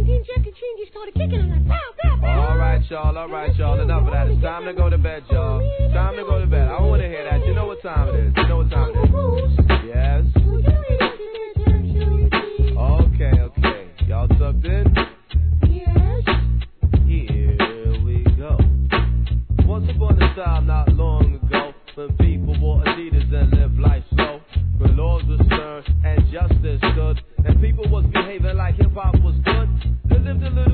And then Jackie Chan started kicking him like, pow, pow, pow. All right, y'all. Enough of that. It's time to go to bed, y'all. Time to go to bed. I don't want to hear that. You know what time it is. Yes. Okay. Y'all tucked in? Yes. Here we go. Once upon a time, not long ago, when people wore Adidas and lived life slow, when laws were stern and justice stood, and people was behaving like hip-hop was good, they lived a little